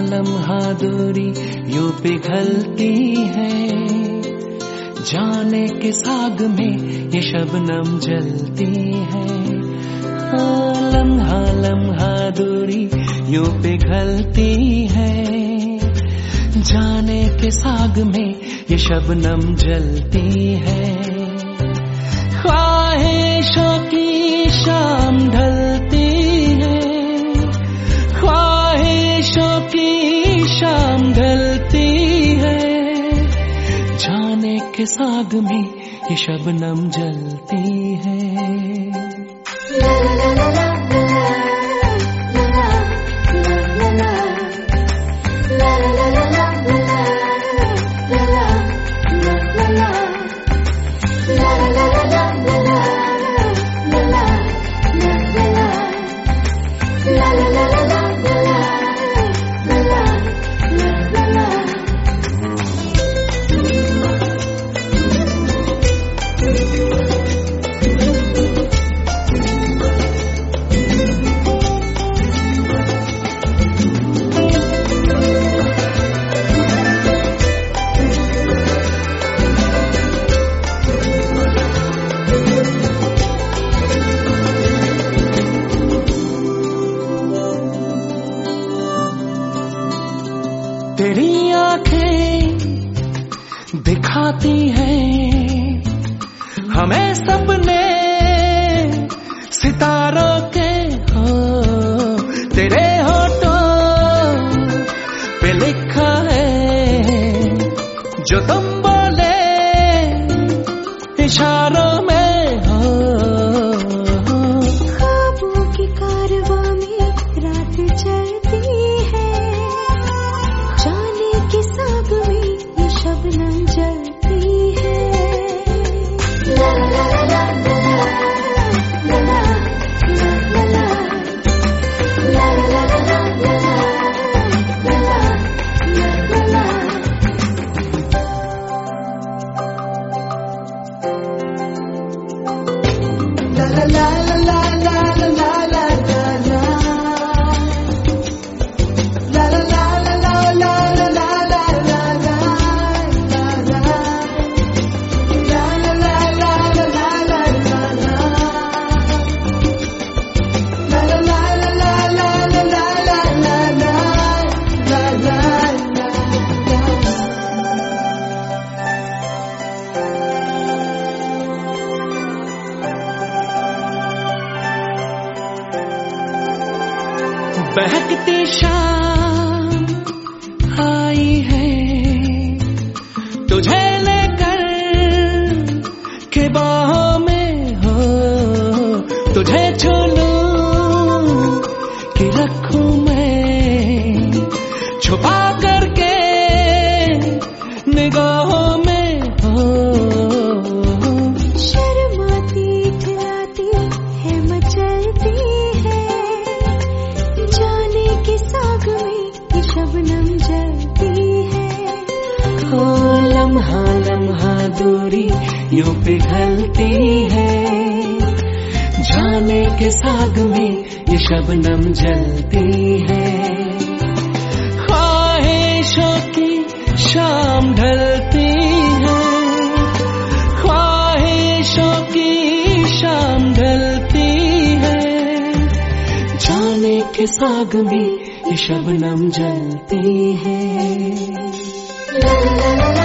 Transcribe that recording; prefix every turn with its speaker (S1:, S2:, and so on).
S1: लम्हा दूरी यूं पिघलती है, जाने के साग में ये शबनम जलती है। लम्हा लम्हा दूरी यूं पिघलती है, जाने के साग में ये शबनम जलती है। ख्वाहिशों की शाम ढलती है, ख्वाहिशों की शाम ढलती है, जाने के साग में ये शबनम जलती है। तेरी आंखें दिखाती हैं हमें सपने सितारों के, हो तेरे होठों पे लिखा है जो तुम बोले इशारों में, हो
S2: ख्वाबों की कारवां में रात चलती है, जाने के साग में ये शबनम जलती है। ला ला ला ला ला ला ला ला ला ला ला
S1: बहकती शाम आई है तुझे लेकर के बाहों में, हो तुझे छू लूं कि रखूं मैं छुपा करके निगाहों में, हो
S2: शर्माती खिलाती है मचलती है, जाने के साग में ये शबनम जलती है।
S1: हो लम्हा लम्हा दूरी यूं पिघलती है, जाने के साग में ये शबनम जलती है। ख्वाहिशों की शाम ढलती है, ख्वाहिशों की शाम ढलती है, जाने के साग में ये शबनम जलती है।